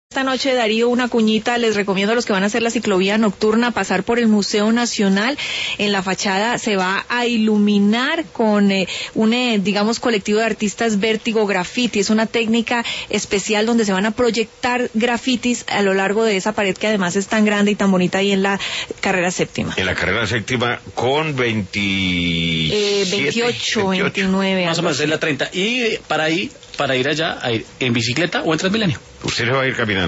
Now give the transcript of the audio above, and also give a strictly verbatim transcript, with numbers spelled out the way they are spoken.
Esta noche, Darío, una cuñita, les recomiendo a los que van a hacer la ciclovía nocturna pasar por el Museo Nacional. En la fachada se va a iluminar con eh, un, eh, digamos, colectivo de artistas Vértigo Graffiti. Es una técnica especial donde se van a proyectar grafitis a lo largo de esa pared que además es tan grande y tan bonita ahí en la carrera séptima. En la carrera séptima con veintisiete, eh, veintiocho, veintiocho, veintinueve. Más o menos es la treinta. Y para ir, para ir allá, a ir en bicicleta o en Transmilenio. Usted se va a ir caminando.